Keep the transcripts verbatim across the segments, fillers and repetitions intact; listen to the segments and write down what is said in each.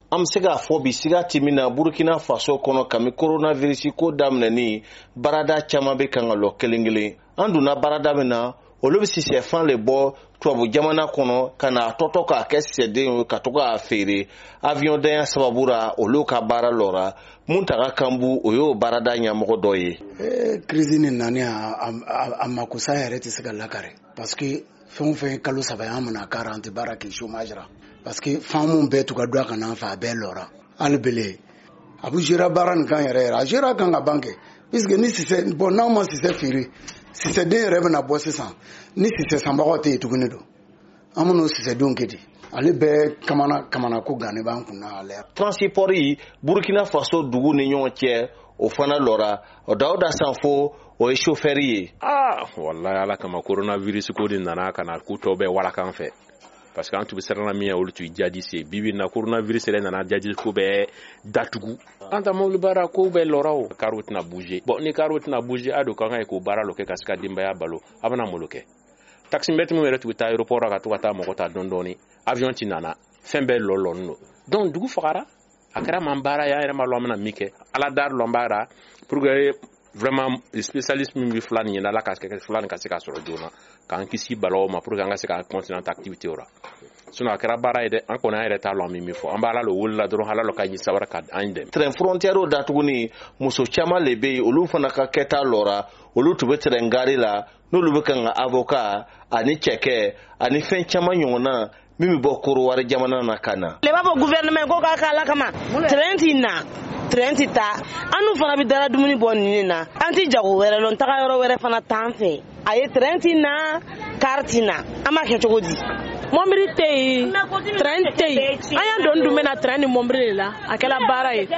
Am se k'a fɔ bi siga ti min na Burkina Faso kɔnɔ kami coronavirus ko daminɛni barada caman bɛ kan ka lɔ kelen kelen. An donna barada min na olu bɛ sisɛfan le bɔ tubabu jamana kɔnɔ ka na tɔtɔ k'a kɛ sisɛden ye ka to k'a feere avion danya sababu la olu ka baara lɔra. Muntaga Kambu o y'o barada ɲɛmɔgɔ dɔ ye. Eh, crise ni nani a makosa yɛrɛ tɛ se ka lakari parce que fɛn o fɛn kalo saba y'an mina k'ara an tɛ baara kɛ chômage ra parce que fan mun bɛɛ tugu ka kan an fɛ a bɛɛ lɔra hali bele a bɛ gérer baara nin kan yɛrɛ yɛrɛ a gérer kan ka ban kɛ puisque ni sisɛ bon n'aw ma sisɛ feere sisɛden yɛrɛ bɛna bɔ sisan ni sisɛ sanbagaw tɛ yen tuguni don an min'o sisɛdenw kɛ di ale bɛɛ kamana kamana ko gannen b'an kunna ale. Transport yi Burkina Faso dugu ni ɲɔgɔn cɛ o fana lɔra o Dawuda Sanfo o ye chauffeur ye. Ah wallahi ala kama coronavirus ko de nana kana ko tɔ bɛɛ walakan fɛ parce que an tun bɛ siranna min olu tun jadi se bibi na coronavirus yɛrɛ nana jadi ko bɛɛ datugu an ta mobili baara ko bɛɛ lɔra o karo tɛna bouger bon ni karo tɛna bouger a do kan ka ko baara lɔ kɛ ka se ka denbaya balo a bɛna mun kɛ taximètre min yɛrɛ tun bɛ taa aéroport la ka to ka taa mɔgɔ ta dɔn dɔɔni avion ti nana fɛn bɛɛ lɔlɔnnen don donc dugu fagara a kɛra man baara y'an yɛrɛ ma lɔ an bɛna min kɛ ala dar lɔn baara pour que vraiment spécialiste min bɛ fila nin ɲɛna ala ka kɛ fila nin ka se ka sɔrɔ joona k'an kisi balaw ma pour que an ka se ka continuer ta activité la sinon a kɛra baara ye dɛ an kɔni an yɛrɛ t'a lɔn min min fɔ an b'a ala lo wulila dɔrɔn ala lo ka ɲi sabara ka an dɛmɛ. Train frontière datuguni muso caman le bɛ yen olu fana ka kɛta lɔra olu tun bɛ train gari la n'olu bɛ kan ka avocat ani cɛkɛ ani fɛn caman ɲɔgɔnna min bɛ bɔ Korowari jamana na ka na. Le b'a fɔ gouvernement ko k'a k'ala kama train ti na train ti taa an n'u fana bɛ dara dumuni bɔ nin na an ti jago wɛrɛ lɔn taga yɔrɔ wɛrɛ fana t'an fɛ a ye train ti na car ti na an b'a kɛ cogo di. Mɔbili tɛ yen train tɛ yen an y'an don dun bɛna train ni mɔbili de la a kɛla baara ye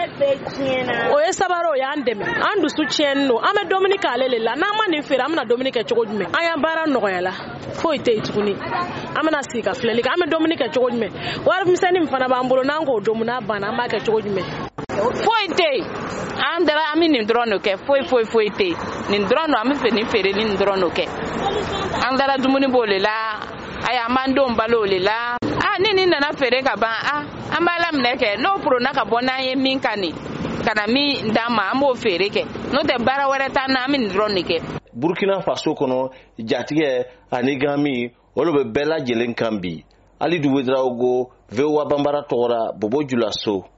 o ye sabara o y'an dɛmɛ an dusu tiɲɛni don an bɛ dumuni k'ale le la n'an ma nin feere an bɛna dumuni kɛ cogo jumɛn an y'an baara nɔgɔyala foyi tɛ yen tuguni an bɛna sigi ka filɛli kɛ an bɛ dumuni kɛ cogo jumɛn wari misɛnnin min fana b'an bolo n'an k'o domu n'a banna an b'a kɛ cogo jumɛn. Foyi tɛ yen an dara an bɛ nin dɔrɔn de kɛ foyi foyi foyi tɛ yen nin dɔrɔn don an bɛ fɛ nin feere nin dɔrɔn de kɛ an dara dumuni b'o le la ayi an b'an denw balo o le la ah ni nin nana feere ka ban ah an b'a laminɛ kɛ n'o puruna ka bɔ n'an ye min ka nin ka na min d'an ma an b'o feere kɛ n'o tɛ baara wɛrɛ t'an na an bɛ nin dɔrɔn de kɛ. Burkina Faso kɔnɔ jatigɛ ani gami olu bɛ bɛɛ lajɛlen kan bi Ali Duwedraogo V O A Bambara tɔgɔra Bobo Julaso.